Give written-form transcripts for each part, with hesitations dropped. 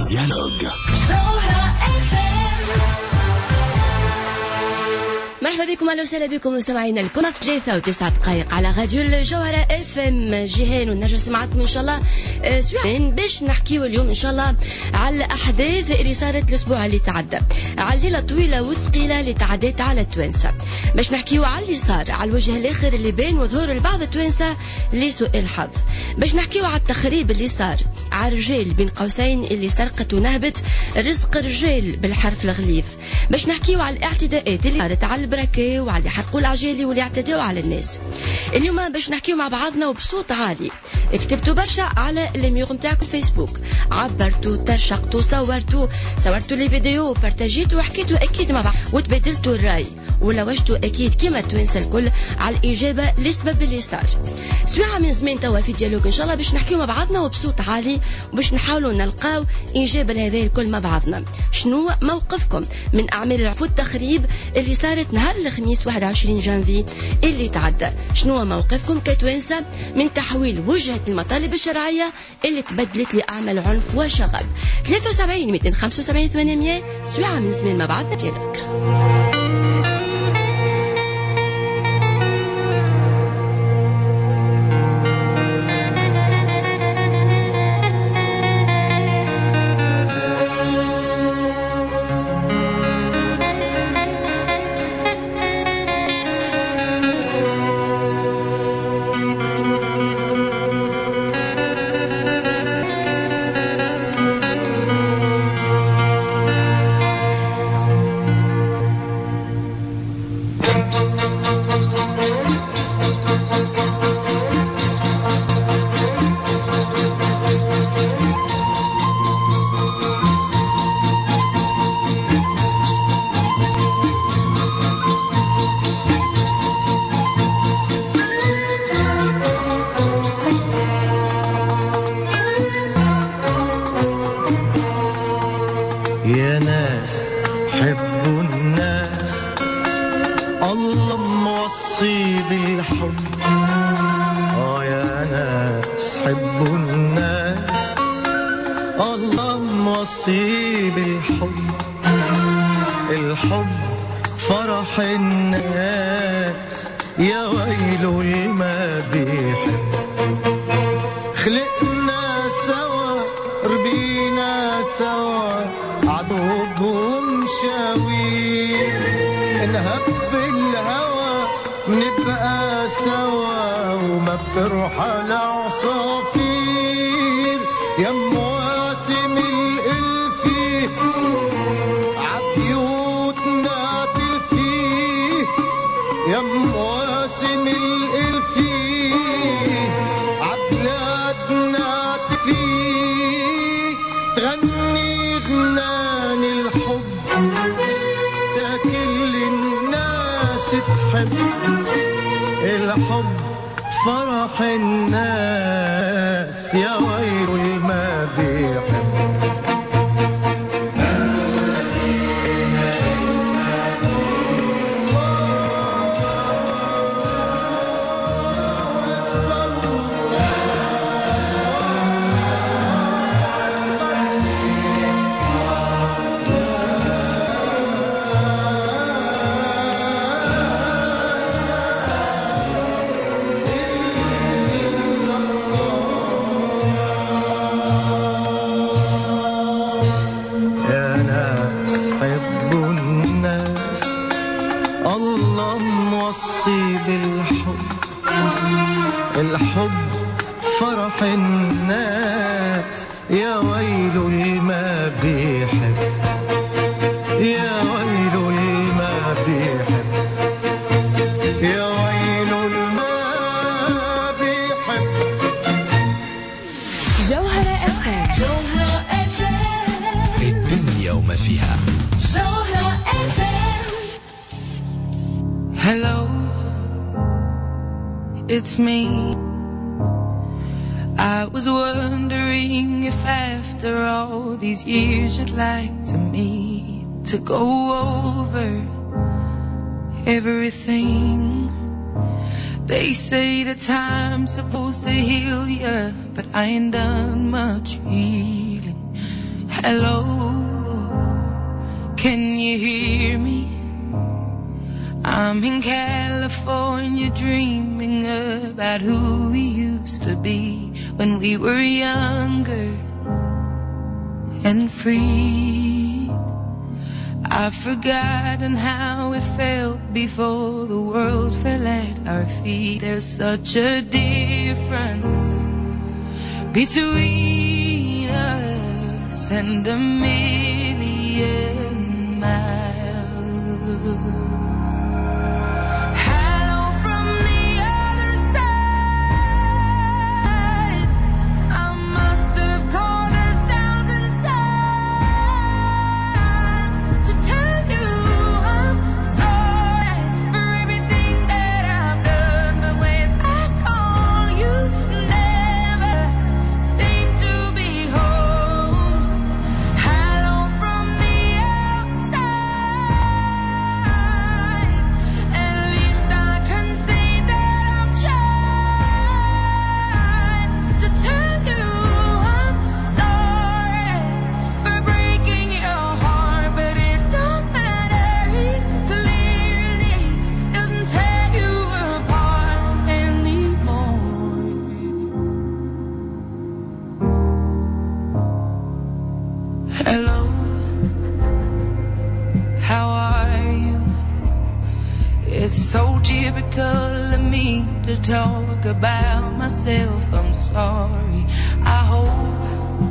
ديالوج. مرحبا بكم، اهلا وسهلا بكم مستمعينا الكرام. 3 دقائق على راديو الجوهرة اف ام. جيهان ونرجس معكم ان شاء الله سواء باش نحكيو اليوم ان شاء الله على الاحداث اللي صارت الاسبوع اللي تعدى، على الليله الطويله والثقيله اللي تعدت على التوانسه، باش نحكيو على اللي صار على الوجه الاخر اللي بين وظهور البعض التوانسه لسوء الحظ، باش نحكيو على التخريب اللي صار على الرجال بين قوسين اللي سرقت ونهبت رزق الرجال بالحرف الغليظ، باش نحكيو على الاعتداءات اللي صارت على البركة وعلى اللي حرقوا العجالي واللي اعتدوا على الناس. اليوم باش نحكيو مع بعضنا وبصوت عالي. كتبتوا برشا على الميور نتاعكم فيسبوك، عبرتوا، ترشقتوا، صورتوا لي فيديو، بارتاجيتوا وحكيتوا اكيد مع بعض وتبادلتوا الراي ولوجتوا اكيد كما التوانسه الكل على الاجابه لسبب اللي صار. سواعه من زمان توا في ديالوج ان شاء الله باش نحكيو مع بعضنا وبصوت عالي وباش نحاولوا نلقاو اجابه لهذا الكل مع بعضنا. شنو موقفكم من اعمال العنف والتخريب اللي صارت نهار الخميس 21 جانفي اللي تعدى؟ شنو موقفكم كتوانسه من تحويل وجهه المطالب الشرعيه اللي تبدلت لاعمال عنف وشغب؟ 73 275 800 سواعه من زمان مع بعضنا ديالوج. يا ناس حبوا الناس، الله موصي بالحب. يا ناس حبوا الناس، الله موصي بالحب. الحب فرح الناس، يا ويلو ما بيحب. خلقنا سوا ربينا سوا، عضوب ومشاوير، نهب بالهوى نبقى سوا وما بترحل عصافير. يا مواسم الالفي عبيوتنا تلفي، يا مواسم الالفي عبلادنا تلفي. تغني غنان الحب تاكل الناس تحب. الحب فرح الناس، يا ويل ما بيحب. الحب فرح الناس، يا ويل ما بيحب. يا ويل ما بيحب، يا ويل ما بيحب. جوهرة FM، جوهرة FM، الدنيا وما فيها. جوهرة FM. Hello, it's me. I was wondering if after all these years you'd like to meet, to go over everything. They say the time's supposed to heal ya, but I ain't done much healing. Hello, can you hear me? I'm in California dreaming about who we used to be when we were younger and free. I've forgotten how it felt before the world fell at our feet. There's such a difference between us and a million miles. Hello from the other side. I must have called 1,000 times to tell you I'm sorry for everything that I've done, but when I call you never seem to be home. Hello from the outside. At least I can say that I've tried to tell you I'm sorry for breaking your heart, but it don't matter. It clearly doesn't tear you apart anymore. Hello, how are you? It's so typical of me to talk about myself. I'm sorry. I hope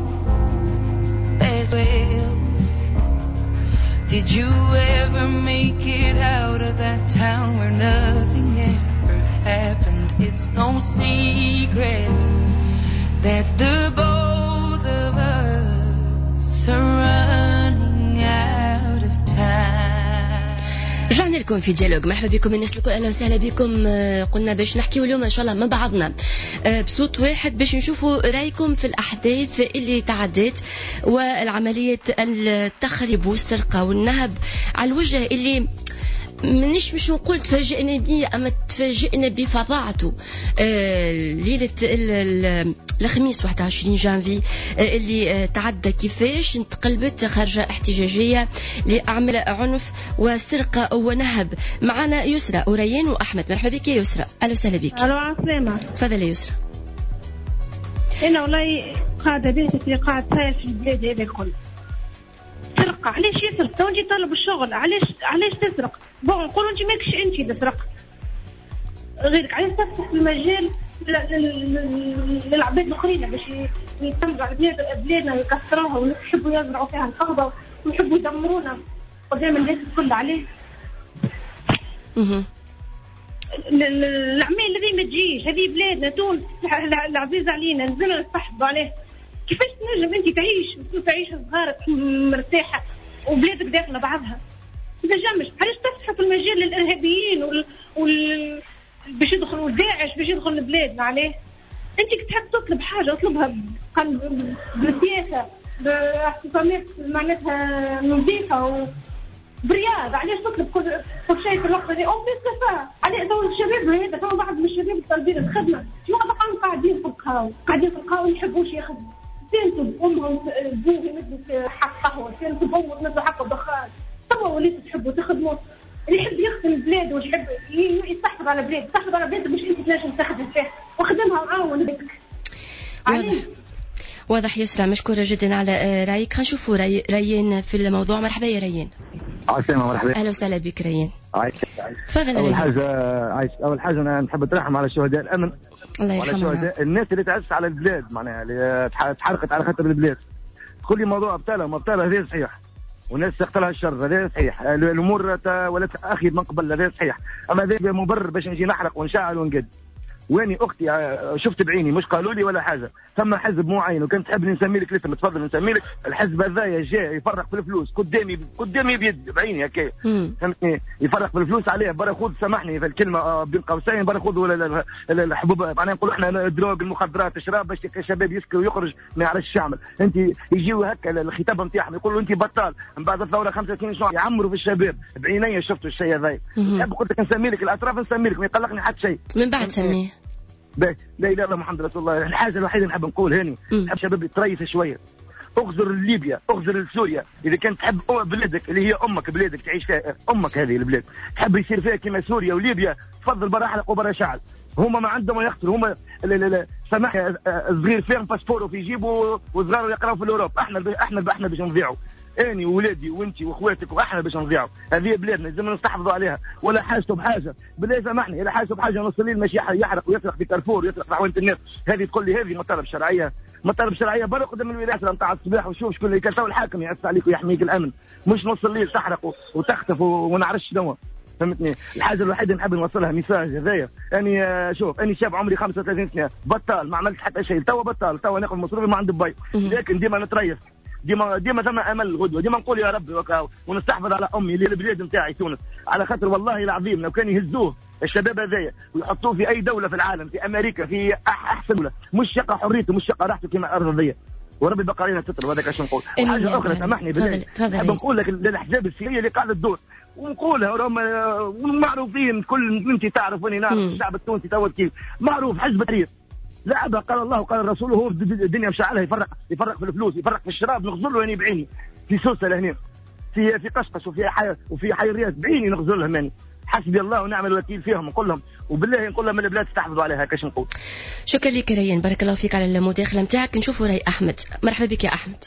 that well. Did you ever make it out of that town where nothing ever happened? It's no secret that the both of us are running out of time. رجعنا لكم في ديالوج. مرحبا بكم الناس الكل، اهلا وسهلا بكم. قلنا باش نحكيو اليوم ان شاء الله مع بعضنا بصوت واحد باش نشوفوا رايكم في الاحداث اللي تعدت والعمليه التخريب والسرقه والنهب على الوجه اللي مش نقول تفاجئنا بيه، اما تفاجئنا بفظاعته. ليله الخميس 21 جانفي اللي تعدى كيفاش انتقلبت خرجة احتجاجية لأعمال عنف وسرقة ونهب. معنا يسرى وريان وأحمد. مرحبا بك يا يسرى، أهلا وسهلا بك. ألو عسلامة. تفضل يا يسرى. أنا والله قاعدة بنتي قاعد صاير في البلاد هذا الكل سرقة. علاش يسرق؟ تو نجي طالب الشغل، علاش تسرق؟ بون نقولوا انت ماكش انت اللي سرقت غيرك، علاش تفتح المجال للعباد الاخرين باش يتمروا على بلادنا ويكسروها ويحبوا يزرعوا فيها الفوضى ويحبوا يدمرونا قدام الناس الكل. عليه العمال اللي ما تجيش، هذه بلادنا تونس العزيز علينا، نزلنا نصحبوا عليه. كيفاش تنجم انت تعيش صغارك مرتاحه وبلادك داخله بعضها؟ ما تنجمش. علاش تفتحوا في المجال للارهابيين باش يدخلوا داعش باش يدخلوا لبلادنا؟ عليه انت تحب تطلب حاجه اطلبها بالسياسه باحتفامات معناتها نظيفه وبرياض. علاش تطلب كل شيء في الوقت هذا؟ او بيصفى عليه دور الشباب هذا. كانوا بعض من الشباب طالبين الخدمه، شنو قاعدين في القهوه يحبوش يخدموا. سنتوا بأمهم بوهم مثل حق قهوة، سنتوا بأمهم مثل حق الدخان. طبعا وليتوا تحبوا تخدموا. اللي يحب يخدم بلاده ويحب يستحفظ على بلاده، يستحفظ على بلاده باش انت تنجم تخدم فيه وخدمها وعاون بك. واضح يسرى، مشكورة جدا على رأيك. خلينا نشوفوا ريان في الموضوع. مرحبا يا ريان. عسلامة. مرحبا. أهلا وسهلا بك ريان. تفضل. أول حاجة أنا نحب أترحم على شهداء الأمن وعلى شهداء الناس اللي تعزت على البلاد، معناها اللي تحرقت على خاطر البلاد. تقول لي موضوع أبطالها هذا صحيح، والناس تقتلها الشر هذا صحيح، الأمور ولات أخي من قبل هذا صحيح، أما هذا مبرر باش نجي نحرق ونشعل ونقد. واني اختي شفت بعيني، مش قالوا لي ولا حاجه. ثم حزب معين وكان تحب نسمي لك الاسم تفضل نسمي لك. الحزب هذايا جاء يفرق في الفلوس قدامي بيد بعيني هكا، فهمتني؟ يفرق في الفلوس عليه برا سامحني في الكلمه بين قوسين، برا ولا الحبوب، معناها نقولوا احنا الدروغ المخدرات الشراب باش الشباب يسكر ويخرج ما يعرفش يعمل. انت يجيو هكا الخطاب نتاعهم يقولوا انت بطال من بعد الثوره 5 سنين شنو يعمروا في الشباب. بعيني شفتوا الشيء هذا. قلت لك نسمي لك الاطراف، نسمي لك ما يقلقني حتى شيء. من بعد سميه لا اله الا محمد رسول الله. الحاجه الوحيده نحب نقول هاني نحب شباب يتريث شويه. اغزر ليبيا، اغزر لسوريا. اذا كنت تحب بلادك اللي هي امك، بلادك تعيش فيها امك، هذه البلاد تحب يصير فيها كما سوريا وليبيا، تفضل برا احلق وبرا شعل. هما ما عندهم يقتلوا، هما سامحني صغير فيهم باسبور في جيبه وصغار يقراوا في الاوروب. احنا باش نضيعوا، اني وولادي وانتي واخواتك، واحنا باش نضيعوا. هذه بلادنا لازم نستحفظوا عليها. ولا حاجته بحاجه بالله سامحني، الا حاجته بحاجه نص الليل ماشي يحرق ويسرق في كارفور ويسرق في عوانة الناس. هذه تقول لي هذه مطالب شرعيه؟ مطالب شرعيه برا قدام الولايات نتاع الصباح وشوف شكون اللي كان الحاكم يعس عليك ويحميك الامن، مش نص الليل تحرق وتختف ونعرفش شنو. فهمتني؟ الحاجه الوحيده نحب نوصلها ميساج هذايا، اني شوف اني شاب عمري 35 سنه بطال، ما عملتش حتى شيء، توا بطال، توا ناخذ مصروفي ما عندي باي، لكن ديما نتريث، ديما ثم امل الغدوه، ديما نقول يا ربي ونستحفظ على امي اللي البلاد نتاعي تونس، على خاطر والله العظيم لو كان يهزوه الشباب هذايا ويحطوه في اي دوله في العالم، في امريكا، في احسن دوله، مش شقه حريته، مش شقه راحته كما الارض ذي، وربي بقى علينا ستر. وهذاك اش نقول. وحاجه اخرى سامحني بالله، نحب نقول لك للاحزاب السياسيه اللي قاعده تدور، ونقولها وراهم معروفين، كل انت تعرف واني نعرف الشعب التونسي تو كيف معروف. حزب التحرير لعبه قال الله وقال الرسول، وهو الدنيا مشعلها يفرق في الفلوس، يفرق في الشراب، نغزل له يعني بعيني في سوسه لهنا، في قشقش وفي حي الرياض بعيني نغزل لهم يعني. حسبي الله ونعم الوكيل فيهم، نقول لهم وبالله نقول لهم البلاد تستحفظوا عليها. كاش نقول. شكرا لك ريان، بارك الله فيك على المداخله نتاعك. نشوفوا راي احمد. مرحبا بك يا احمد.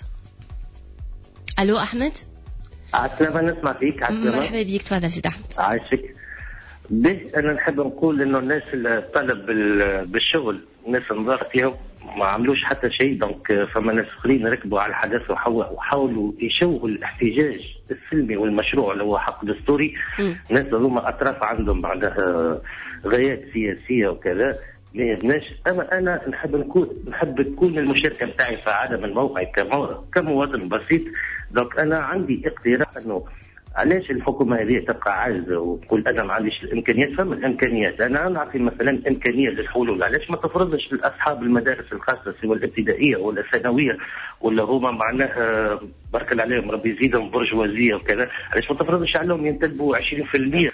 الو احمد. عسلامة، نسمع فيك. عسلامة، مرحبا بك، تفضل سيد احمد. عايشك. انا نحب نقول انه الناس اللي طلب بالشغل، الناس نظار فيهم ما عملوش حتى شيء، دونك فما ناس اخرين ركبوا على الحدث وحاولوا يشوهوا الاحتجاج السلمي والمشروع اللي هو حق دستوري. الناس هذوما اطراف عندهم بعدها غايات سياسيه وكذا، ما يبناش. انا نحب تكون المشاركه نتاعي فعاله من موقعي كمواطن بسيط. دونك انا عندي اقتراح انه علاش الحكومه هذه تبقى عاجزه وتقول انا ما عنديش الامكانيات؟ فما الامكانيات، انا نعطي مثلا امكانيه للحلول، علاش ما تفرضش لاصحاب المدارس الخاصه سواء الابتدائيه ولا الثانويه ولا هما معناها بارك الله عليهم ربي يزيدهم برجوازيه وكذا، علاش ما تفرضش عليهم ينتدبوا 20%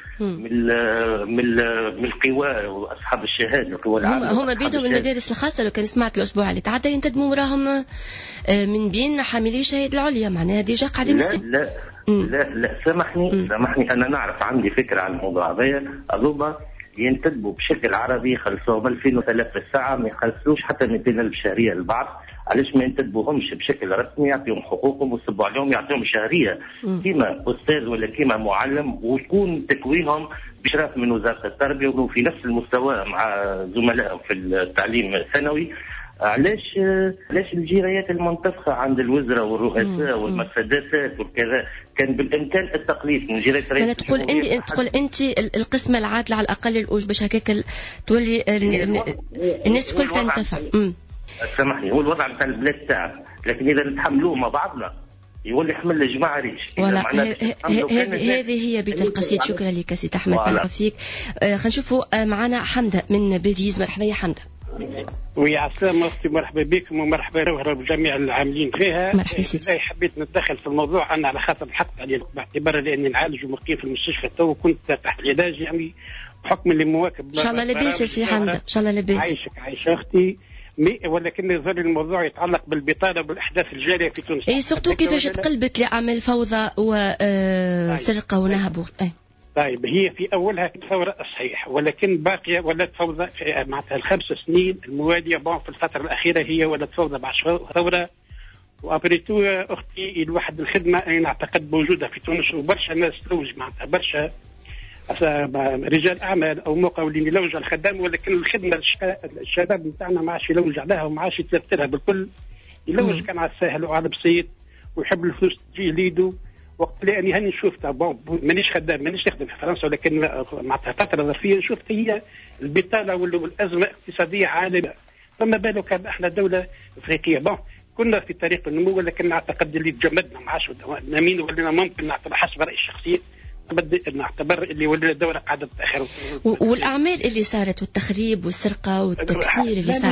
من القوى واصحاب الشهاده، القوى العامه هما بيدهم المدارس الخاصه. لو كان سمعت الاسبوع اللي تعدى ينتدبوا وراهم من بين حاملي الشهاده العليا، معناها ديجا قاعدين لا سامحني انا نعرف، عندي فكره عن الموضوع هذا. اظن ينتدبوا بشكل عربي، يخلصوهم 2003 في الساعه، ما يخلصوش حتى 200,000 شهريه للبعض. علاش ما ينتدبوهمش بشكل رسمي، يعطيهم حقوقهم ويصبوا عليهم، يعطيهم شهريه كيما استاذ ولا كيما معلم، ويكون تكوينهم بشرف من وزاره التربيه ويكونوا في نفس المستوى مع زملائهم في التعليم الثانوي. علاش الجيريات المنتفخه عند الوزراء والرؤساء والمسدسات وكذا كان بالامكان التقليص من جيريات رئيس. تقول انت القسمه العادله على الاقل الاوج باش هكاك تولي الناس الكل تنتفع. سامحني، هو الوضع نتاع البلاد تاعنا، لكن اذا نتحملوه مع بعضنا يولي حمل الجماعه ريش. هذه هي بيت القصيد. شكرا لك سيد احمد، بارك فيك. خلينا نشوفوا معنا حمده من بلجيز. مرحبا يا حمده. ويا عسلامة أختي، مرحبا بكم ومرحبا بجميع العاملين فيها. مرحبا سيدي. حبيت نتدخل في الموضوع أنا على خاطر الحق عليه، باعتبار لأني نعالج ومقيم في المستشفى تو، كنت تحت العلاج يعني بحكم اللي مواكب. إن شاء الله لاباس يا سي حمده، إن شاء الله لاباس. عايشة أختي. ولكن يظل الموضوع يتعلق بالبطالة والأحداث الجارية في تونس. إيه سورتو كيفاش تقلبت لأعمال فوضى وسرقة ونهب. طيب هي في أولها ثورة صحيح، ولكن باقية ولات فوضى معناتها ال5 سنين الموالية. في الفترة الأخيرة هي ولات فوضى بعد ثورة. وأبريتو أختي الواحد الخدمة أنا أعتقد بوجودها في تونس، وبرشا ناس تلوج معناتها برشا رجال أعمال أو مقاولين يلوج على الخدام، ولكن الخدمة الشباب نتاعنا ما عادش يلوج عليها وما عادش يتلفتلها بالكل. يلوج كان على الساهل وعلى البسيط ويحب الفلوس تجي ليدو. وقت اللي هاني شفتها مانيش خدام، مانيش نخدم في فرنسا، ولكن معناتها فتره ظرفيه شفت هي البطاله والازمه الاقتصاديه عالميه. فما بالو كان احنا دوله افريقيه كنا في طريق النمو، ولكن نعتقد اللي تجمدنا ما عادش نامين، ولينا ممكن نعتبر حسب رايي الشخصي نعتبر اللي ولينا الدوله قاعده تاخر. والاعمال اللي صارت والتخريب والسرقه والتكسير اللي صار،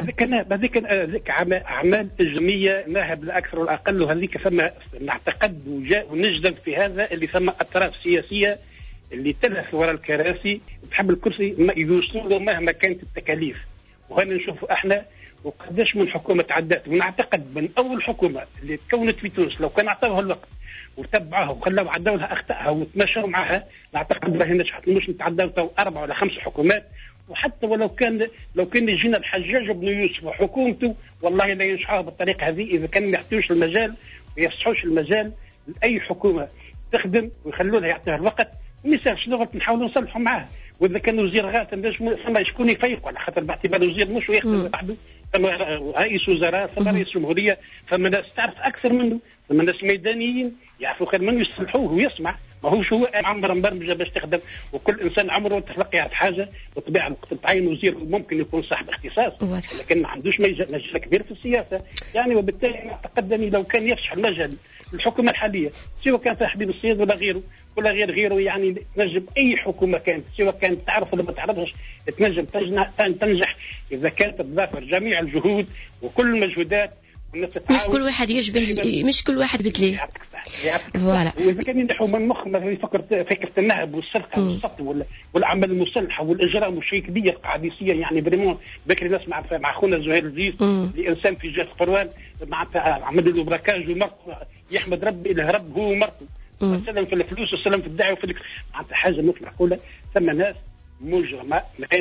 هذيك اعمال اجراميه ناهب بالاكثر والاقل، وهذيك ثم نعتقد ونجزم في هذا اللي ثم اطراف سياسيه اللي تلهث وراء الكراسي تحب الكرسي يوصلوا مهما كانت التكاليف. وهنا نشوفوا احنا وقداش من حكومه تعدات. ونعتقد من اول حكومه اللي تكونت في تونس لو كان عطاوها الوقت وتبعوها وخلاو عداو لها اخطائها وتمشوا معها، نعتقد راهي نجحت. مش نتعداو 4 ولا 5 حكومات. وحتى ولو كان يجينا الحجاج بن يوسف وحكومته والله لا ينجحوها بالطريقه هذه اذا كان ما يعطيوش المجال ويفسحوش المجال لاي حكومه تخدم ويخلوا لها يعطيها الوقت. مثال شنو نحاولوا نصلحوا معاه. واذا كان وزير غاث ثم شكون يفيق، على خاطر باعتبار الوزير مش يخدم وحده، ثم رئيس وزراء، ثم رئيس جمهوريه، ثم ناس تعرف اكثر منه، ثم ناس ميدانيين يعرفوا خير منه يصلحوه ويسمع. ماهوش هو عمر مبرمجه باش تخدم، وكل انسان عمره تخلق يعرف حاجه وطبيعه الوقت تعين وزير ممكن يكون صاحب اختصاص لكن ما عندوش مجال كبير في السياسه يعني. وبالتالي اعتقد اني لو كان يفسح المجال الحكومه الحاليه سواء كان في حبيب السيد ولا غيره ولا غيره يعني تنجم اي حكومه كانت سواء كانت تعرف ولا ما تعرفش تنجم تنجح اذا كانت تضافر جميع الجهود وكل المجهودات. مش كل واحد يشبه، مش كل واحد مثلي. فوالا. واذا كان ينحوا من مخ مثلا فكره النهب والسرقه والسطو والعمل المسلحه والاجرام والشيء كبير قاعد يصير يعني بريمون. بكري نسمع مع خونا زهير الزيز لانسان في جهه القروان معناتها عمل له براكاج ومرته يحمد ربي اله رب هو ومرته وسلم في الفلوس وسلم في الدعوه وفي معناتها حاجه مثل معقوله. ثم ناس مجرمة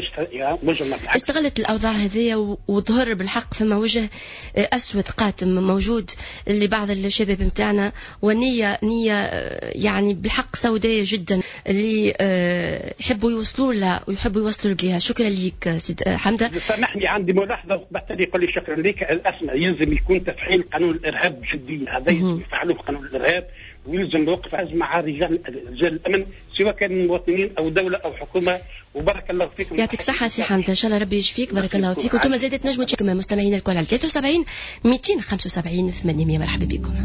مجرمة استغلت الأوضاع هذه وظهر بالحق فما وجه أسود قاتم موجود لبعض الشباب متاعنا ونية يعني بالحق سوداء جدا اللي يحبوا يوصلوا لها ويحبوا يوصلوا لها. شكرا لك سيد حمدة. سامحني عندي ملاحظة بعد يقول لي شكرا لك. الأسمى يلزم يكون تفعيل قانون الإرهاب جديا. هذا يفعلوه قانون الإرهاب ويلزم نوقف أزمة مع رجال الأمن سواء كان مواطنين أو دولة أو حكومة. وبارك الله فيكم. يعطيك الصحة سي حمدة، إن شاء الله ربي يشفيك. بارك الله فيك. وانتم زادت تنجموا تشاركوا مستمعينا الكل على 73 275 800. مرحبا بكم.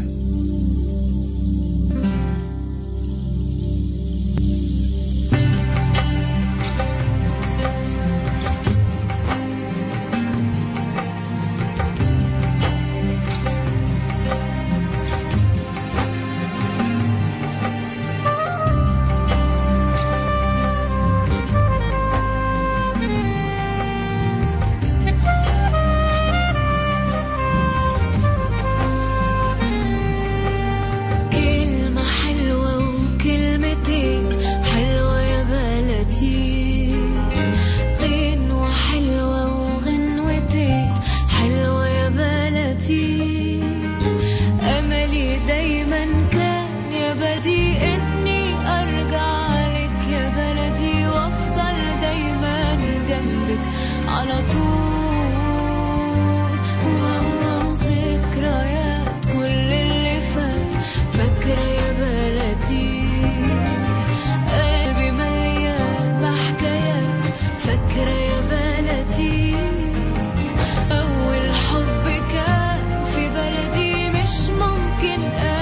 أول حب كان في بلدي مش ممكن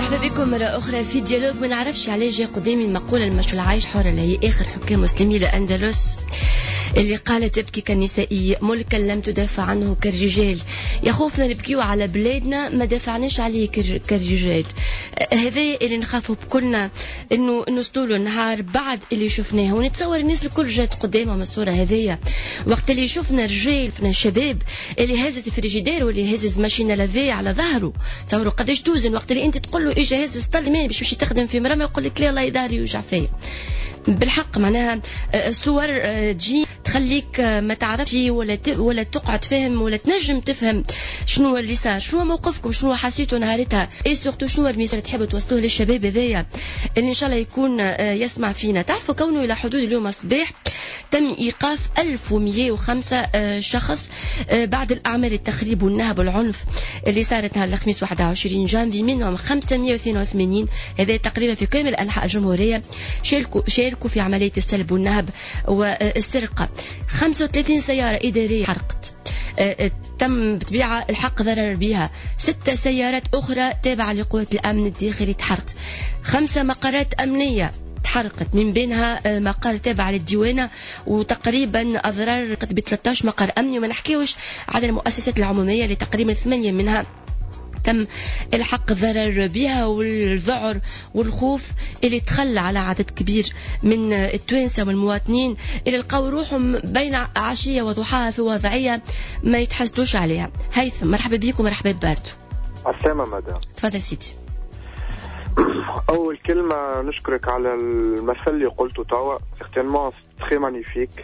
مرحبا بكم مرة أخرى في ديالوج. ما نعرفش علاش جاء قدامي المقولة المشهورة العايش حرة اللي هي آخر حكام مسلمي الأندلس اللي قالت تبكي كالنسائية ملكا لم تدافع عنه كالرجال. يا خوفنا نبكيو على بلادنا ما دافعناش عليه كالرجال. هذا اللي نخافوا بكلنا انه نوصلوا النهار بعد اللي شفناه. ونتصور الناس الكل جات قدامهم الصورة هذية وقت اللي شفنا رجال شفنا شباب اللي هزز فريجيدير واللي هزز ماشينة لافي على ظهره. تصوروا قداش توزن وقت اللي انت تقول له اجا هزز طلمان باش يمشي تخدم في مرمى يقول لك لا الله يداري يوجع فيا. بالحق معناها الصور تجي تخليك ما تعرفش ولا تقعد فهم ولا تنجم تفهم شنو اللي صار، شنو موقفكم، شنو حسيتوا نهارتها، اي سورتو شنو الميساج تحبوا توصلوه للشباب هذايا اللي ان شاء الله يكون يسمع فينا. تعرفوا كونه الى حدود اليوم الصباح تم ايقاف 1105 شخص بعد الاعمال التخريب والنهب والعنف اللي صارت نهار الخميس 21 جانفي، منهم 582 هذا تقريبا في كامل انحاء الجمهوريه شاركوا في عمليه السلب والنهب والسرقه. 35 سياره اداريه حرقت تم بطبيعة الحق ضرر بها. 6 سيارات أخرى تابعة لقوات الأمن الداخلي تحرقت. 5 مقرات أمنية تحرقت من بينها مقر تابع للديوانة وتقريبا أضرار ب 13 مقر أمني. وما نحكيوش على المؤسسات العمومية اللي تقريبا 8 منها تم الحق الضرر بها. والذعر والخوف اللي تخلى على عدد كبير من التوانسة والمواطنين اللي لقوا روحهم بين عشية وضحاها في وضعية ما يتحسدوش عليها. هيثم مرحبا بيكم مرحبا بباردو. السلامة مدام. تفضل سيدي. أول كلمة نشكرك على المثل اللي قلته توا certainement très magnifique.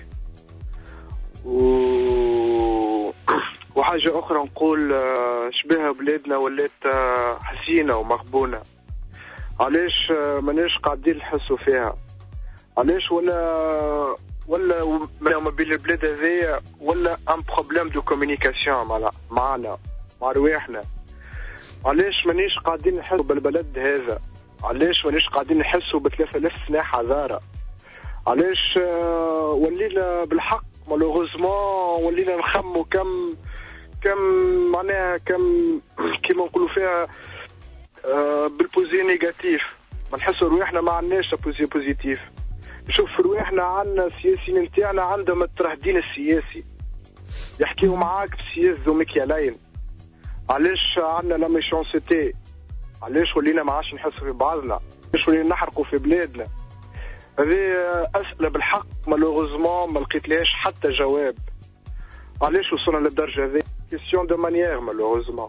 وحاجة أخرى نقول شبه بلادنا ولات حزينة ومغبونة. علاش ماناش قاعدين نحسوا فيها؟ علاش ولا ما بين البلاد هذيا ولا ان بروبليم دو كومونيكاسيون معنا مع رواحنا؟ علاش ماناش قاعدين نحسوا بالبلد هذا؟ علاش ماناش قاعدين نحسوا ب3000 سنة حضارة؟ علاش ولينا بالحق مالوغوزمون ولينا نخموا كم معناها كيما نقولوا فيها بالبوزي نيجاتيف، ما نحسوا رواحنا ما عندناش بوزي بوزيتيف. نشوف رواحنا عندنا السياسيين نتاعنا عندهم الترهدين السياسي يحكيوا معاك بسياس ذو مكيالين. علاش عندنا لا ميشونسيتي؟ علاش ولينا ما عادش نحسوا في بعضنا؟ علاش ولينا نحرقوا في بلادنا؟ هذه أسئلة بالحق مالوغوزمون ما لقيتلهاش حتى جواب. علاش وصلنا للدرجة هذه؟ كيسيون دو مانيير مالوغوزمون.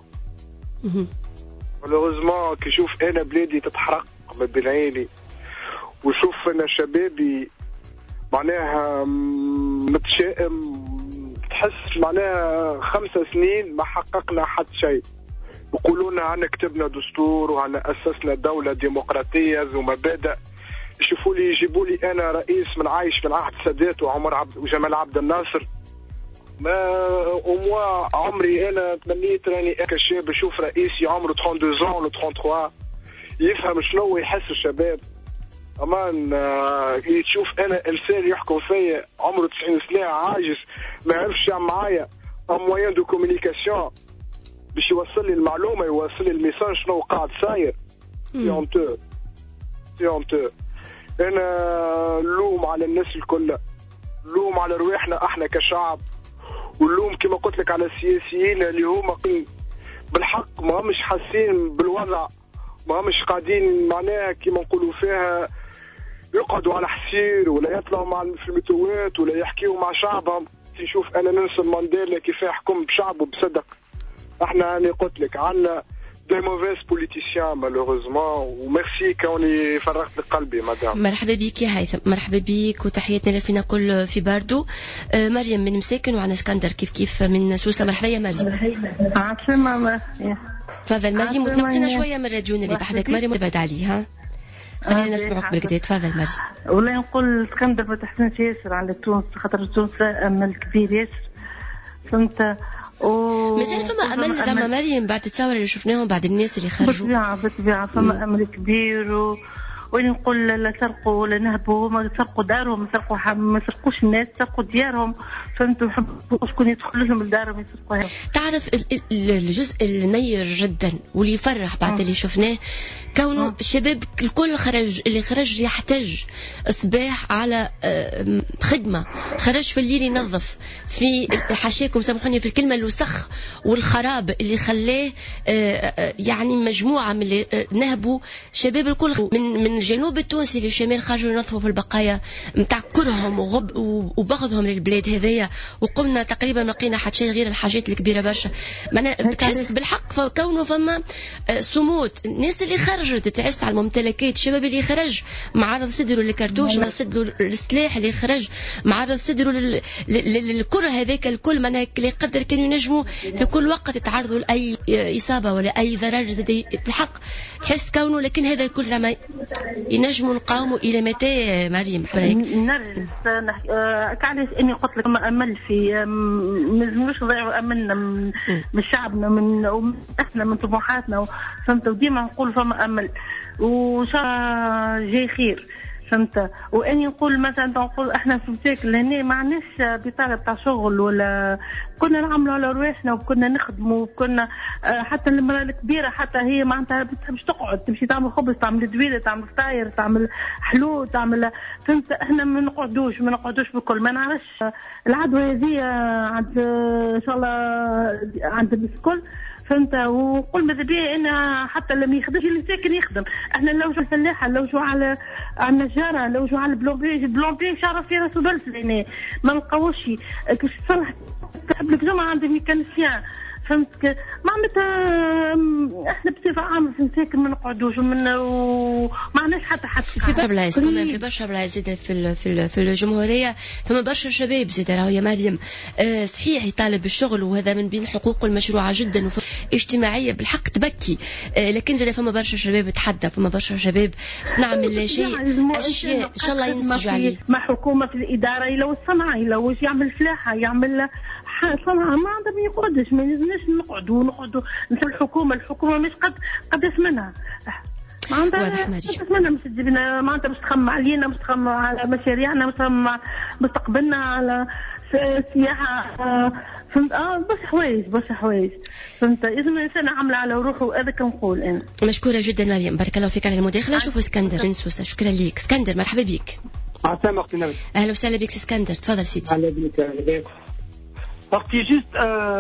مالوغوزمون كي نشوف أنا بلادي تتحرق ما بين عيني وشوف أنا شبابي معناها متشائم، تحس معناها 5 سنين ما حققنا حتى شيء. يقولون عنا كتبنا دستور وعنا أسسنا دولة ديمقراطية ذو مبادئ. يشوفوا لي يجيبوا لي انا رئيس من عايش من عهد السادات وجمال عبد الناصر. ما وموا عمري انا تمنيت راني كشاب اشوف رئيسي عمره 32 ولا 33 يفهم شنو يحس الشباب. امان تشوف انا انسان يحكم فيا عمره 90 سنه عاجز ما يعرفش يعمل معايا موين دو كومونيكاسيون باش يوصل لي المعلومه يوصل لي الميساج شنو قاعد صاير. سي اونتو. أنا نلوم على الناس الكل، نلوم على رواحنا احنا كشعب، ونلوم كما قلت لك على السياسيين اللي هما بالحق ما همش حاسين بالوضع، ما همش قاعدين معناها كما نقولوا فيها يقعدوا على حسير ولا يطلعوا مع في المتوات ولا يحكيوا مع شعبهم. نشوف أنا ننسى مانديلا كيف يحكم بشعبه بصدق. احنا أنا قلت لك عنا دي موفيز بوليتيسيان مالوغوزمون. وميرسي كوني فرغت لك قلبي مدام. مرحبا بك يا هيثم. مرحبا بك وتحياتنا لسنا كل في باردو. مريم من مساكن وعنا اسكندر كيف من سوسة. مرحبا يا مريم. عسلامة. تفضل مريم وتنقصينا شوية من الراديون اللي بحدك مريم وتبعد عليه ها. خلينا نسمعك بالكدا. تفضل مريم. ولا نقول اسكندر فتحسنت ياسر على تونس خاطر تونس امل كبير ياسر فهمت. مازال فما امل زعما مريم بعد التصاور اللي شفناهم بعد الناس اللي خرجوا؟ بالطبيعه فما امل كبير وين نقول لا سرقوا ولا نهبوا، ما سرقوا دارهم، ما سرقوش الناس، سرقوا ديارهم. فهمتوا؟ يحبوا شكون يدخل لهم لدارهم يسرقوها. تعرف الجزء النير جدا واللي يفرح بعد اللي شفناه كونه الشباب الكل اللي خرج يحتاج صباح على خدمة، خرج في الليل ينظف في حاشاكم سامحوني في الكلمة الوسخ والخراب اللي خلاه يعني مجموعة من اللي نهبوا شباب الكل من الجنوب التونسي للشمال خرجوا ينظفوا في البقايا متاع كرههم وبغضهم للبلاد هذيا، وقمنا تقريبا ما لقينا حتى شيء غير الحاجات الكبيرة برشا. بتحس بالحق كونه فما صمود الناس اللي خرجت تعس على الممتلكات، الشباب اللي خرج معرض صدره للكرتوش، معرض صدره للسلاح، اللي خرج معرض صدره للكره هذاك الكل، معناها اللي قدر كانوا ينجموا في كل وقت يتعرضوا لأي إصابة ولا أي ضرر زاد بالحق تحس كونه. لكن هذا الكل زعما ينجموا نقاوموا إلى متى مريم؟ نرجس كعليش إني قلت لك ما أمل في مش ضيعوا أملنا من شعبنا من إحنا من طموحاتنا، فهمت؟ وديما نقول فما أمل وشا جاي خير، فهمت؟ واني نقول مثلا نقول احنا في مساكن هنا ما عندناش بطاله تاع شغل ولا كنا نعملوا على رواحنا وكنا نخدموا وكنا حتى المراه الكبيره حتى هي معناتها بتحبش تقعد تمشي تعمل خبز تعمل دويله تعمل فطاير تعمل حلو تعمل، فهمت؟ احنا ما نقعدوش بكل ما نعرفش العدوى هذه عند ان شاء الله عند الكل، فهمت؟ وقل ماذا بيا ان حتى لما يخدمش اللي ساكن يخدم. احنا لو جو الفلاحه لو جو على النجاره لو جو على البلومبي شعر في راسه بلس لهنا ما نلقاوش كيفاش تصلح تحب لك جمعه عند ميكانيسيان، فهمت؟ ما عملتها احنا بصفه عامه في مساكن ما نقعدوش وما عندناش حتى في بلايص كمان في برشا بلايص زاد في الجمهوريه فما برشا شباب زاد راهو يا مريم صحيح يطالب بالشغل وهذا من بين حقوقه المشروعه جدا واجتماعيه بالحق تبكي، لكن زاد فما برشا شباب تحدى، فما برشا شباب صنع من لا شيء اشياء ان شاء الله ينسجوا عليه مع حكومه في الاداره لو الصنعه لو يعمل فلاحه يعمل صنعه ما عندهم يقعدش ما لازمناش نقعدوا مثل الحكومه مش قد اسمنا ما عندها مش تجيبنا ما عندها مش تخمم علينا مش تخمم على مشاريعنا مش تخمم على مستقبلنا على السياحه، فهمت؟ برشا حوايج فهمت؟ اذا الانسان عامله على روحه وهذا كنقول انا. مشكوره جدا مريم، بارك الله فيك على المداخله. شوفوا اسكندر من سوسه، شكرا ليك اسكندر، مرحبا بك. اهلا وسهلا بك اسكندر، تفضل سيدي. اهلا بك. وقتي جست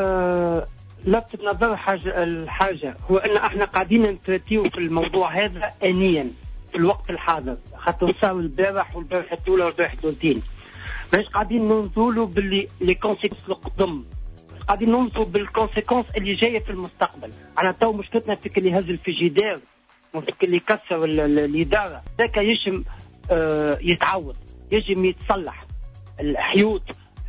لفتت نظر الحاجة هو أن احنا قاعدين نترتيو في الموضوع هذا آنيا في الوقت الحاضر، خاطر صار البارح والبارح الأولى والبارح الثالثين مش قاعدين ننظروا باللي لي كونسيكونس القدم، قاعدين ننظروا بالكونسيكونس اللي جاية في المستقبل. أنا تو مشكلتنا في اللي هز الفيجيدير وفي اللي كسر الإدارة ذاك يجم يتعوض، يجم يتصلح الحيوط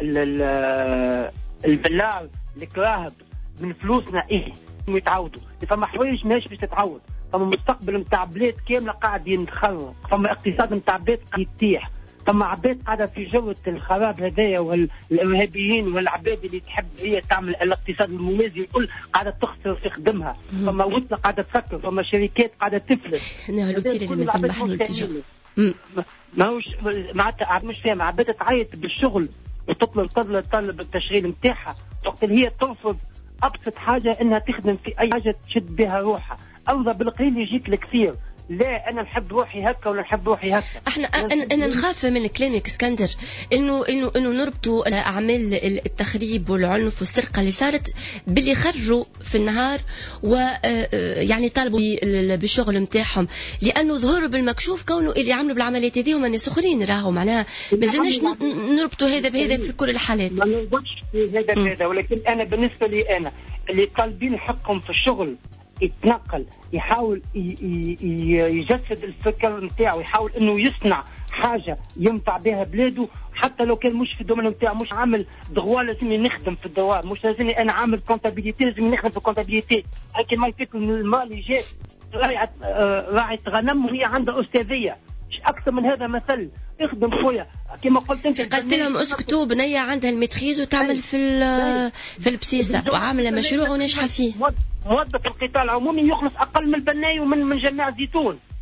البلار الكراهب من فلوسنا يتعودوا. فما حوايج ماهيش باش تتعود، فما مستقبل نتاع بلاد كامله قاعد ينخرب، فما اقتصاد نتاع بلاد قاعد يتيح، فما عباد قاعده في جوة الخراب هذايا والارهابيين والعباد اللي تحب هي تعمل الاقتصاد الموازي الكل قاعده تخسر في خدمها، فما وطنه قاعده تفكر، فما شركات قاعده تفلس. الوتيره اللي مازال محلول تجاه ماهوش معناتها مش فاهم عباد تعيط بالشغل وتطلب التشغيل نتاعها وقت اللي هي ترفض ابسط حاجه انها تخدم في اي حاجه تشد بها روحها، ارضى بالقليل يجيك الكثير. لا انا نحب روحي هكا ولا نحب روحي هكا. انا نخاف من كلامك اسكندر انه نربطوا اعمال التخريب والعنف والسرقه اللي صارت باللي خرجوا في النهار ويعني طالبوا بالشغل نتاعهم، لانه ظهور بالمكشوف كونه اللي عملوا بالعمليات هذه هما ناس اخرين راهو معناها ما زلناش نربطوا هذا بهذا في كل الحالات. ما نربطش في هذا ولكن انا بالنسبه لي انا اللي طالبين حقهم في الشغل يتنقل، يحاول يجسد الفكر نتاعو، يحاول انه يصنع حاجه ينفع بها بلاده حتى لو كان مش في الدومين نتاعو، مش عامل دغوا لازمني نخدم في الدوام، مش لازمني انا عامل كونتابيليتي لازمني نخدم في الكونتابيليتي. هيك ما يفيك المال اللي جات راعية غنم وهي عندها استاذيه، مش اكثر من هذا مثل. اخدم خويا كما قلت انت، قلت لهم اسكتوا بنيه عندها الميتريز وتعمل في البسيسه وعامله مشروع وناجحه فيه. موظف القطاع العمومي يخلص اقل من البناي ومن جماع زيتون، مش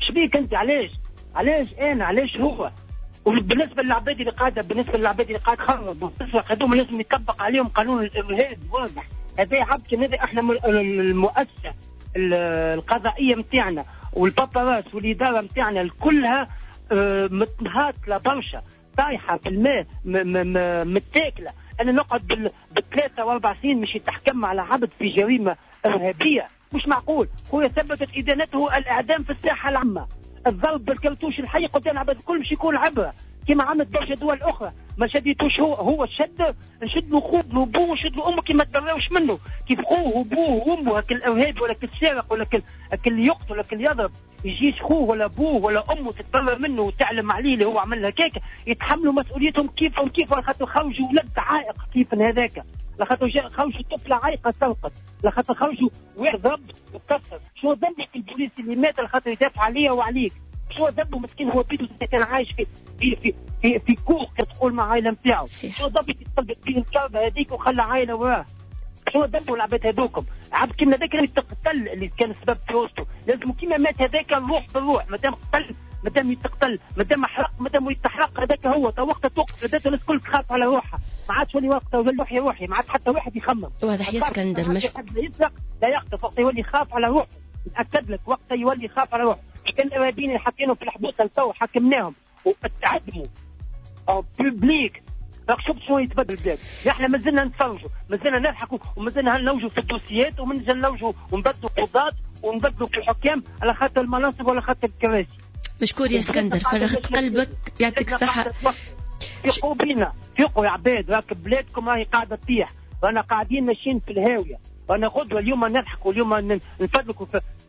شبيك انت علاش انا علاش هو. وبالنسبه للعباد اللي قاعده خرب وتسرق هذوما لازم يطبق عليهم قانون الارهاب واضح. هذا عبد هذا احنا المؤسسه القضائيه نتاعنا والباباراس والاداره نتاعنا كلها متهاتله برشا طايحه في الماء متاكله. انا نقعد بالثلاثه واربع سنين مش يتحكم على عبد في جريمه ارهابيه مش معقول. خويا ثبتت ادانته الاعدام في الساحه العامه. الضرب بالكرتوش الحي قدام العباد الكل مش يكون عبره كما عملت برشا دول اخرى. ما شديتوش هو نشد له خوه وابوه ونشد له امه كي ما تبراوش منه. كيف خوه وابوه وامه هاك الارهاب ولا كالسارق ولا اللي يقتل ولا اللي يضرب يجيش خوه ولا ابوه ولا امه تتبرر منه وتعلم عليه اللي هو عمل هكاك يتحملوا مسؤوليتهم كيف خاطر خرجوا ولد عائق كيف هذاك لخاطر خرجوا طفله عايقه سرقت لخاطر خرجوا واحد ضرب وكسر. شو ذنبك البوليس اللي مات لخاطر يدافع عليا وعليك؟ شو ذنبه مسكين هو بيته كان عايش في كوخ تقول مع عائله نتاعو. شو ذنبك يتقلبت بين الكربه هذيك وخلى عائله وراه؟ شو ذنبه العباد هذوكم؟ عبد كيما هذاك اللي تقتل اللي كان السبب في وسطه لازم كيما مات هذاك الروح بالروح مادام قتل مادام يتقتل مادام حرق مادام يتحرق هذاك هو وقت توقف بدات الناس الكل تخاف على روحها ما عادش ولي وقته ولا روحي ما عاد حتى واحد يخمم. واضح يا اسكندر مشكور. لا يسرق لا يخطف وقت يولي يخاف على روحه. نتاكد لك وقت يولي يخاف على روحه. كان الارهابيين اللي حكيناهم في الحبوسه التو حكمناهم وتعدموا بوبليك. راك شفت شنو يتبدل البلاد. احنا مازلنا نتفرجوا مازلنا نضحكوا ومازلنا نلوجوا في الدوسيات ومازلنا نلوجوا ونبدلوا قضاة ونبدلوا في الحكام على خاطر المناصب ولا خاطر الكراسي. مشكور يا اسكندر فرغت قلبك يعطيك الصحة. فيقوا بينا فيقوا يا عباد راك بلادكم راهي قاعدة تطيح وانا قاعدين ماشيين في الهاوية وانا غدوة اليوم نضحكوا اليوم نفدلكوا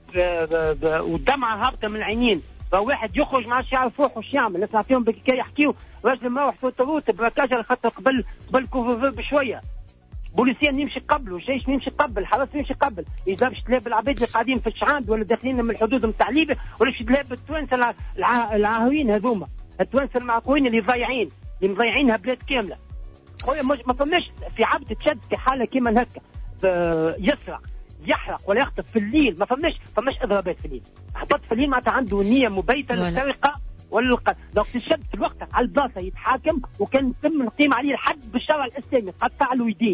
والدمعة هابطة من العينين. فواحد يخرج ما عادش يعرف روحه وش يعمل. نسمع فيهم بكي يحكيوا راجل مروح في الطروط براكاج خاطر قبل كوفر بشويه بوليسيان يمشي قبل وجيش يمشي قبل حرس يمشي قبل. اذا باش تلعب العباد اللي قاعدين في الشعاب ولا داخلين من الحدود نتاع ليبيا ولا باش تلعب التوانسه العاهوين هذوما التوانسه المعقوين اللي مضيعينها بلاد كامله. خويا ما فماش في عبد تشد في حاله كيما هكا يسرق يحرق ولا يخطف في الليل. ما فماش اضرابات في الليل. هبط في الليل معناتها عنده نيه مبيته للسرقه ولا دونك تشد في الوقت على البلاصه يتحاكم وكان تم القيم عليه الحد بالشرع الاسلامي قطع له يديه.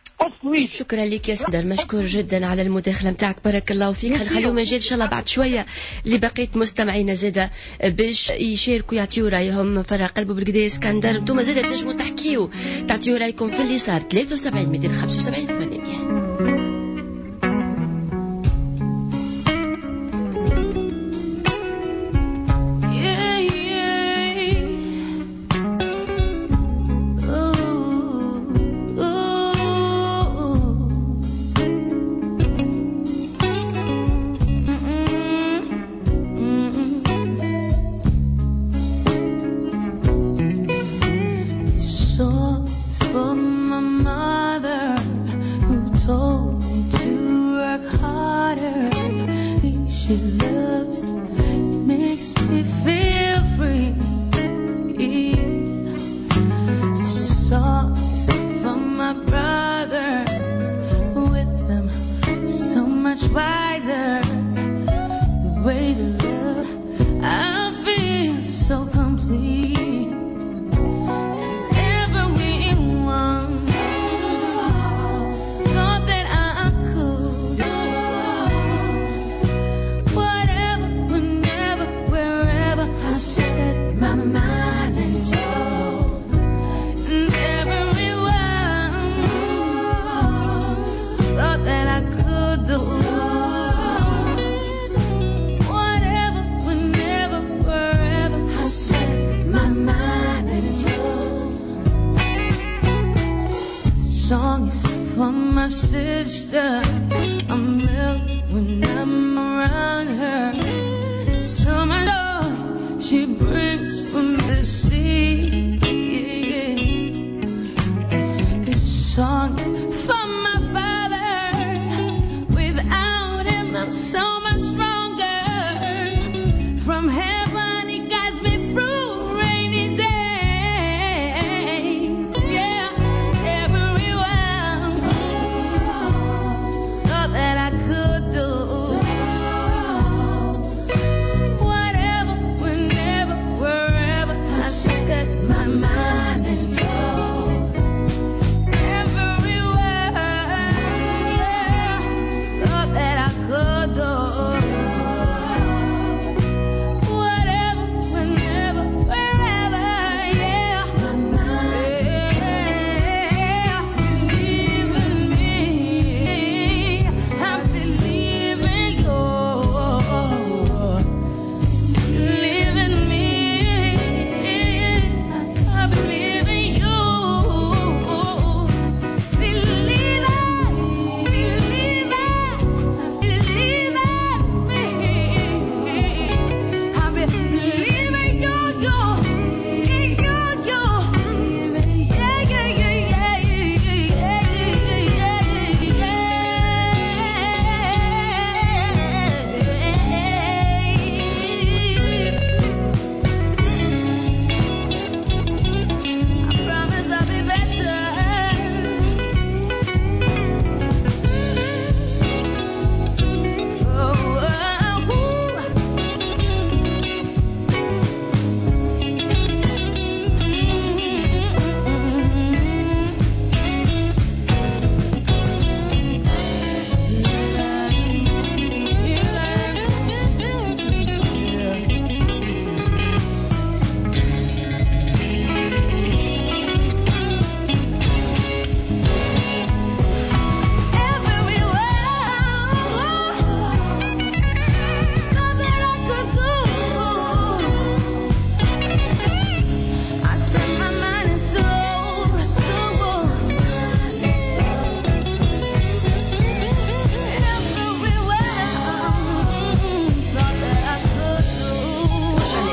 شكرا لك يا سندر مشكور جدا على المداخله نتاعك بارك الله فيك. نخليهم يجي ان شاء الله بعد شويه لبقيه مستمعينا زاده باش يشاركوا يعطيوا رايهم فرق قلبه بالقدا اسكندر. انتم زاده تنجموا تحكيوا تعطيوا رايكم في اللي صار 73 275 800. What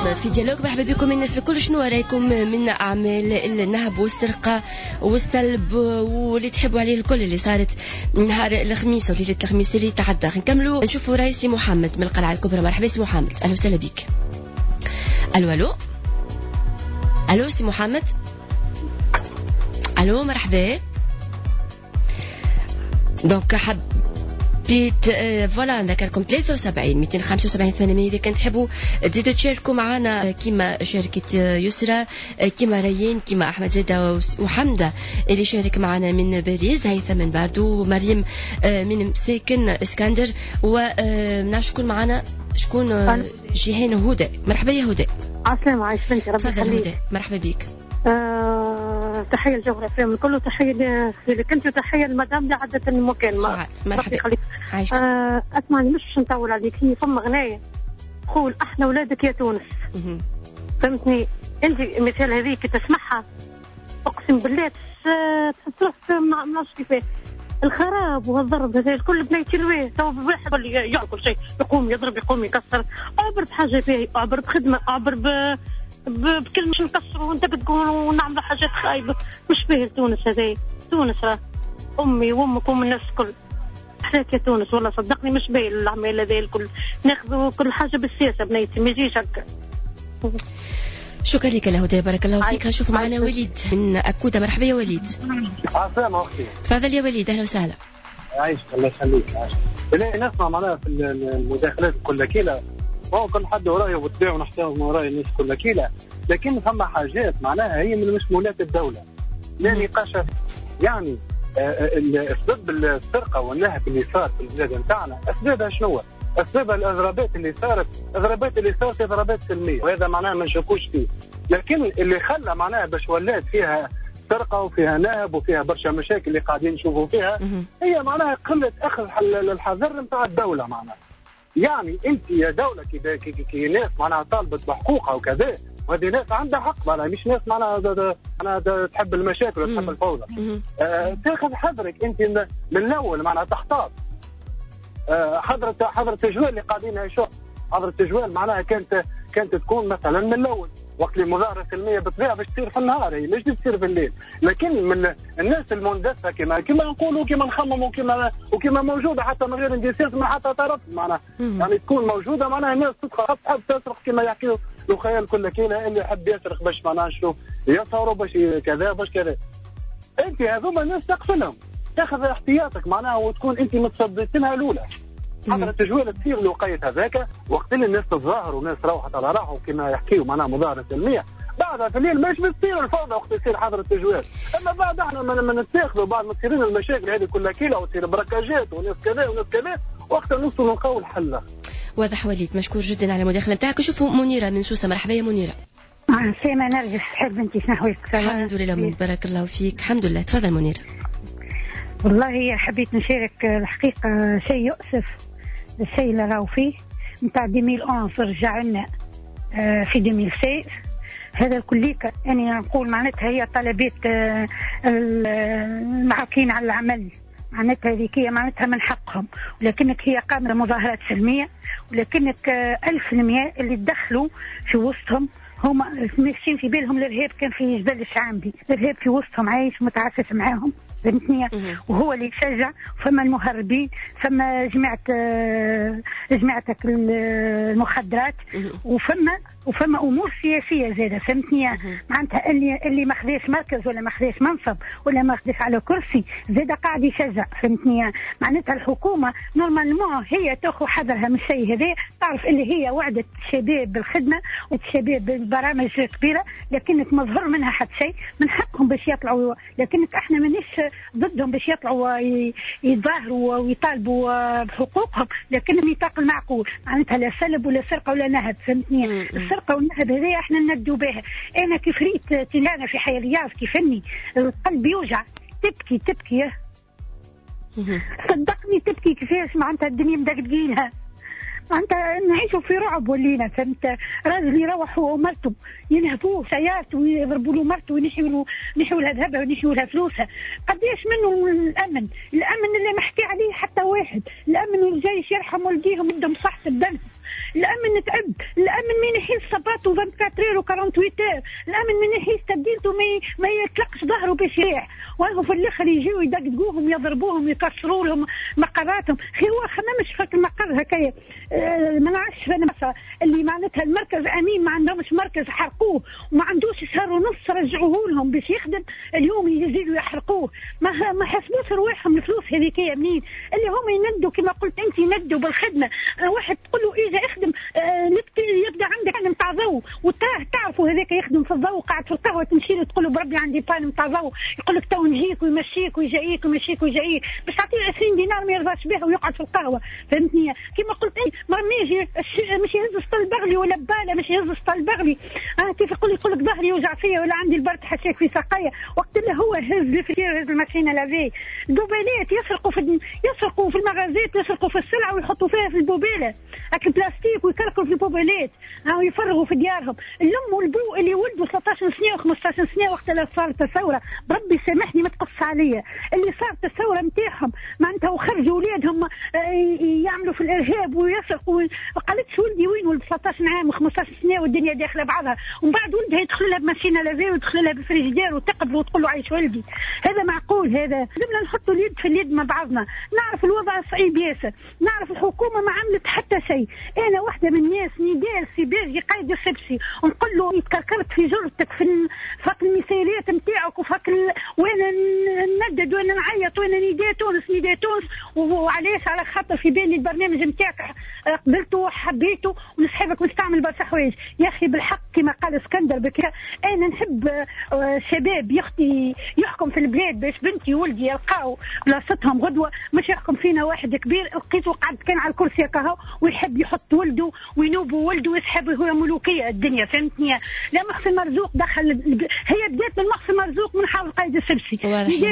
اليوم في ديالوج. مرحبا بكم الناس الكل. شنو رايكم من اعمال النهب والسرقه والسلب واللي تحبوا عليه الكل اللي صارت نهار الخميس وليله الخميس اللي تعدى؟ نكملوا نشوفوا راي سي محمد من القلعه الكبرى. مرحبا سي محمد، اهلا وسهلا بك. الو الو سي محمد، الو مرحبا. دونك حبيت فوالا نذكركم 73 275 800 إذا كنت تحبوا تزيدوا تشاركوا معنا كيما شاركة يسرى، كيما ريان، كيما أحمد زيدة وحمدة اللي شارك معنا من باريس، هيثم من باردو، مريم من ساكن اسكندر، ونشكون معنا شكون جيهان وهدى. مرحبا يا هدى. عسلامة، عايش بنتي، ربي يخليك. مرحبا بك. تحية الجغرافية من كله، تحية لك انت وتحية المدام اللي عدت المكان. مرحبا. اسمعني مش نطول عليك، هي فما غناية تقول احنا ولادك يا تونس. فهمتني انت مثال هذيك تسمعها اقسم بالله تروح ما نعرفش كيفاه الخراب والضرب هذا الكل بنيتي الويه. تو واحد اللي ياكل شيء يقوم يضرب يقوم يكسر، عبر بحاجة فيه، عبر بخدمة، عبر بكلمة نكسر وانت بتقول ونعمل حاجات خايبة. مش فيه تونس هذه. تونس راه امي وامك وام الناس الكل. حسيت يا تونس والله صدقني مش باين العمل هذا الكل، ناخذوا كل حاجة بالسياسة بنيتي، ما يجيش هكا. شكرا لك يا هدى، بارك الله فيك. هنشوف معنا وليد من أكودة. مرحبا يا وليد. عسلامة أختي. تفضل يا وليد، أهلا وسهلا. عايش الله يخليك. عايش بلاقي نسمع معناها في المداخلات كلها كيلة، كل حد وراه وتبيع ونحتاج وراي الناس كلها كيلة، لكن فما حاجات معناها هي من مشمولات الدولة لا نقاش. يعني أسباب السرقة والنهب اللي صار في البلاد نتاعنا أسبابها شنو؟ أسباب الإضرابات اللي صارت، إضرابات سلمية، وهذا معناها ما نشكوش فيه. لكن اللي خلى معناها باش ولات فيها سرقة وفيها نهب وفيها برشا مشاكل اللي قاعدين نشوفوا فيها هي معناها قلة أخذ الحذر نتاع الدولة. معناها يعني أنت يا دولة كي ناس معناها طالبت بحقوقها وكذا، وهذه ناس عندها حق معناها، مش ناس معناها تحب المشاكل وتحب الفوضى. تاخذ حذرك أنت من الأول معناها تحتاط. حضرة التجوال اللي قاعدين يعيشوها، حضرة التجوال معناها كانت تكون مثلا من الاول وقت المظاهره السلميه بالطبيعه باش تصير في النهار، هي مش تصير في الليل. لكن من الناس المندسه كما نقولوا كما نخمموا وكما موجوده حتى من غير اندساس من حتى طرف معناها يعني تكون موجوده معناها الناس تدخل تحب تسرق كما يحكيوا الخيال كل كيله اللي يحب يسرق باش معناها شنو يصوروا باش كذا باش كذا. انت هذوما الناس تقفلهم، تاخذ احتياطك معناها وتكون انت متصديت لها الاولى. حضر التجوال تصير الوقاية هذاك وقت اللي الناس تتظاهر وناس روحت على راحوا كما يحكيوا معناها مظاهرة سلمية، بعدها في الليل مش بتصير الفوضى وقت يصير حضر التجوال. اما بعد احنا ما نتاخذوا بعد ما تصيرين المشاكل هذه كلها كيلة وتصير بركاجات وناس كذا وناس كذا، وقت نوصلوا نلقاو الحل. واضح وليد، مشكور جدا على المداخلة نتاعك. شوفوا منيرة من سوسة. مرحبا يا منيرة. سيما نرجس حال بنتي شنحويك؟ الحمد لله بارك الله فيك. الحمد لله. تفضل منيرة. والله حبيت نشارك الحقيقة شيء يؤسف الشيء اللي راهو فيه نتاع 2011 رجع لنا في 2016. هذا الكليك أنا نقول معناتها هي طلبات المعاقين على العمل، معناتها هذيك معناتها من حقهم، ولكنك هي قامت مظاهرات سلمية، ولكنك 1000% اللي تدخلوا في وسطهم هما ماشيين في بالهم الإرهاب كان في جبل الشعامبي، الإرهاب في وسطهم عايش متعسس معاهم فهمتني، وهو اللي يشجع. فما المهربين، فما جماعتك المخدرات، وفما امور سياسيه زاده فهمتني. معناتها اللي ما خداش مركز ولا ما خداش منصب ولا ما خداش على كرسي زاده قاعد يشجع فهمتني. معناتها الحكومه نورمالمون هي تاخذ حذرها من الشيء هذا، تعرف اللي هي وعدت الشباب بالخدمه والشباب بالبرامج كبيره، لكنك مظهر منها حتى شيء. من حقهم باش يطلعوا، لكنك احنا مانيش ضدهم باش يطلعوا يتظاهروا ويطالبوا بحقوقهم، لكنهم يطاق المعقول. معناتها لا سلب ولا سرقه ولا نهب فهمتني. السرقه والنهب هذه احنا ندوا بها. انا كيف ريت تلانا في حي الرياض كيفني القلب يوجع، تبكي صدقني تبكي كيفاش معناتها الدنيا مدقدقينها. أنت نعيشوا في رعب ولينا. فهمت؟ راجل يروح هو ومرته ينهبوه سيارته ويضربوا له مرته ونحيوا لها ذهبها ونحيوا لها فلوسها. قديش منه الأمن اللي محكي عليه حتى واحد. الأمن والجيش يرحم والديهم عندهم صح بدنهم. الأمن تعب. الأمن من يحيز صباته 24 و48. الأمن من يحيز تبديلته ما يطلقش ظهره باش يريح. وهو في الاخر يجيو يدقدقوهم يضربوهم يكسروا لهم مقراتهم. هو خممش فك المقر هكايا. ما نعرفش انا اللي معناتها المركز امين ما عندهمش مركز حرقوه وما عندوش شهر ونص رجعوه لهم باش يخدم. اليوم يزيدوا يحرقوه. ما حسبوش رواحهم الفلوس هذيك منين اللي هم يندوا كما قلت انت يندوا بالخدمه. واحد تقول له اجا اخدم يبدا عندك انا نتاع ضوء تعرفوا هذاك يخدم في الضوء قاعد في القهوه تمشي له تقول له بربي عندي بان نتاع ضوء يقول لك تو نجيك ويمشيك ويجيك ويمشيك ويجيك باش تعطيه 20 دينار ما يرضاش بها ويقعد في القهوه. فهمتني كما قلت مرميجي مش يهز سطل بغلي ولا باله مش يهز سطل بغلي. كيف يقول لك ظهري يوجع فيا ولا عندي البرد حسيت في ساقيا وقت اللي هو هز الفكير هز الماشينه لافي. البوبيلات يسرقوا في المغازات يسرقوا في السلعه ويحطوا فيها في البوبيله اكل بلاستيك ويكركوا في البوبيلات ويفرغوا في ديارهم. الام والبو اللي ولدوا 13 سنه و15 سنه وقت اللي صارت الثوره بربي سامحني ما تقص عليا اللي صارت الثوره نتاعهم معناتها وخرجوا اولادهم يعملوا في الارهاب ويسرقوا. قالتش ولدي وين ولد 13 عام و15 سنه والدنيا داخله بعضها ومن بعد ولدها يدخل لها بماشينه لافي ويدخل لها بفريجيدير وتقبل وتقول له عايش ولدي. هذا معقول؟ هذا لازمنا نحطوا اليد في اليد مع بعضنا. نعرف الوضع صعيب ياسر. نعرف الحكومه ما عملت حتى شيء. انا واحده من الناس ندير في باجي قايد السبسي ونقول له يتكركرت في جرتك في فك المثاليات نتاعك وفك وين ندد وين نعيط وين ندي تونس وعليش على خاطر في بالي البرنامج نتاعك قبلته وحبيته ونسحبك ونستعمل برشا حوايج. يا اخي بالحق كما قال اسكندر بكرا انا نحب شباب يحكم في البلاد باش بنتي وولدي يلقاو بلاصتهم غدوه مش يحكم فينا واحد كبير لقيته قاعد كان على الكرسي كهو ويحب يحط ولده وينوب ولده ويسحب هو ملوكيه الدنيا. فهمتني؟ لا محسن مرزوق دخل هي بدات من محسن مرزوق من حاول قايد السبسي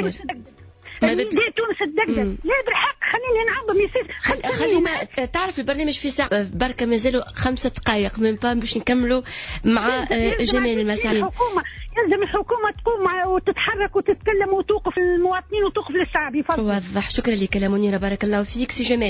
تونس الدقدق. لا بالحق خليني نعبر ميساج خلينا تعرف البرنامج في ساعة بركة مازالوا 5 دقائق من بام باش نكملوا مع جمال المسائل. لازم الحكومة تقوم وتتحرك وتتكلم وتوقف المواطنين وتوقف للشعب. يفضل. واضح. شكرا لك منيرة بارك الله فيك. سي جمال.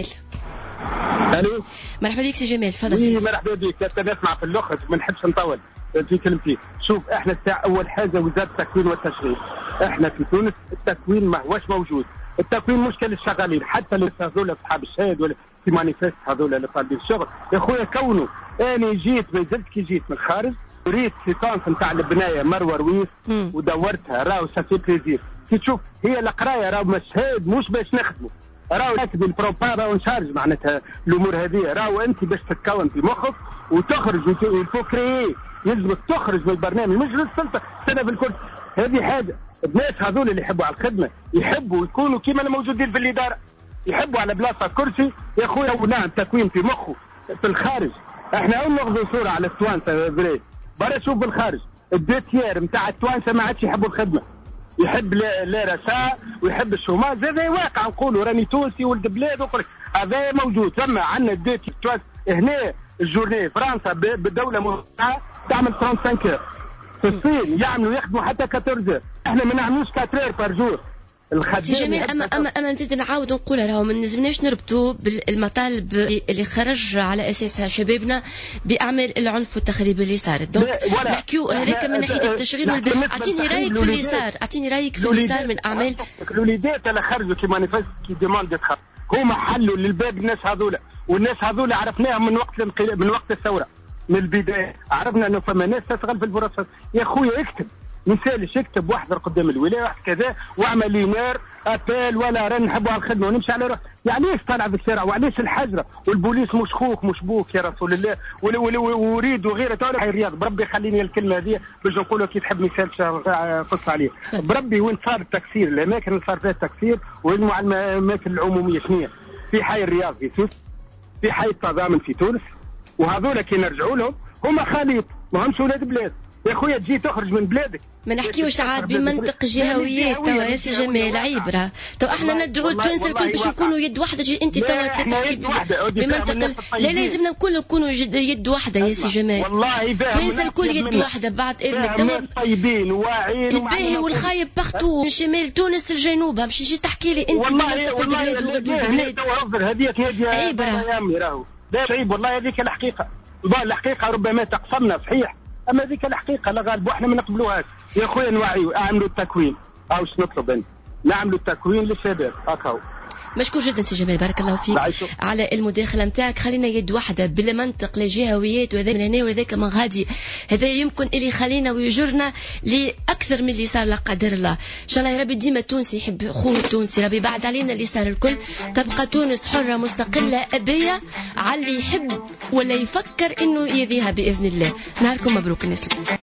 الو مرحبا بك سي جمال تفضل سيدي. مرحبا بك. نسمع في اللغة ما نحبش نطول في كلمتي. شوف احنا الساعة اول حاجة وزارة التكوين والتشغيل. احنا في تونس التكوين ما هوش موجود. التكوين مشكل الشغالين حتى اللي هذول اصحاب الشهاد ولا في مانيفست هذول اللي طالبين الشغل يا خويا كونوا. انا جيت ما زلت كي جيت من الخارج ريت سيكونس نتاع البنايه مروه رويس ودورتها راهو سافي بليزير. كي تشوف هي القرايه راهو مشهد مش باش نخدموا راهو نكتب البروبا راهو نشارج معناتها الامور هذه راهو انت باش تتكون في مخك وتخرج وتفكري يلزمك تخرج من البرنامج مش للسلطه سنه بالكل. هذه حاجه الناس هذول اللي يحبوا على الخدمه يحبوا يكونوا كيما الموجودين في الاداره يحبوا على بلاصه كرسي يا خويا ونعم تكوين في مخه في الخارج. احنا ناخذوا صوره على التوانسه بري برا شوف بالخارج الديتير نتاع التوانسه ما عادش يحبوا الخدمه يحب لا رساء ويحب الشوماج. هذا واقع نقولوا راني تونسي ولد بلاد وقل هذا موجود. ثم عندنا الديتير التوانسه هنا الجورني فرنسا بالدوله مستعة تعمل 35 كير. في الصين يعملوا يخدموا حتى 14 احنا ما نعملوش 4 بار جور. سي جميل اما نزيد نعاود نقولها راهو ما نلزمناش نربطوا بالمطالب اللي خرج على اساسها شبابنا باعمال العنف والتخريب اللي صارت. دونك نحكيو هذاك من ناحيه التشغيل والبيع. اعطيني رايك في اللي صار اللي صار من اعمال الوليدات اللي خرجوا كي مانيفست كي ديموند هما حلوا للباب الناس هذولا والناس هذولا عرفناهم من وقت الثوره من البدايه عرفنا انه فما ناس تشتغل في الفرص. يا خويا اكتب مثالش يكتب واحذر قدام الولايه واحد كذا واعمل لينار ابال ولا راه نحبوا على الخدمه ونمشي على روح. يعني ايش طالع في الشارع وعليش الحجره والبوليس مش خوك مش بوك يا رسول الله وريد وغيره تاع الرياض. بربي خليني الكلمه هذه باش نقولوا كي تحب مثال قص عليه بربي وين صار التكسير الاماكن اللي صار فيها التكسير وين الاماكن العموميه شنو في حي الرياض في تونس في حي التضامن في تونس وهذول كي نرجعوا لهم هما خليط ما همش ولاد بلاد يا خويا تجي تخرج من بلادك. ما نحكيوش عاد بمنطق جهويات توا يا سي جمال عيب راه تو احنا ندعو التوانسه الكل باش نكونوا يد واحده. انت توا تحكي بمنطق لا لازمنا الكل نكونوا يد واحده يا سي جمال. التوانسه الكل يد واحده بعد اذنك توا طيبين وواعيين الباهي والخايب باختو من شمال تونس الجنوب مش يجي تحكي لي انت بمنطق البلاد وغير البلاد. عيب راه عيب والله. هذيك الحقيقه الحقيقه ربما تقصرنا صحيح اما ذيك الحقيقه لا غالب واحنا ما نقبلوهاش يا خويا. نوعيوا اعملوا التكوين او ايش نطلب انت نعملوا التكوين للشباب هكاو. مشكور جدا سي جمال بارك الله فيك على المداخله نتاعك. خلينا يد واحده بلا منطق لا جهويات وهذا من هنا وهذاك من غادي. هذا يمكن اللي يخلينا ويجرنا لاكثر من اللي صار لا قدر الله. ان شاء الله يا ربي ديما تونسي يحب خوه التونسي ربي بعد علينا اللي صار الكل. تبقى تونس حره مستقله ابيه على اللي يحب ولا يفكر انه يذيها باذن الله. نهاركم مبروك الناس الكل.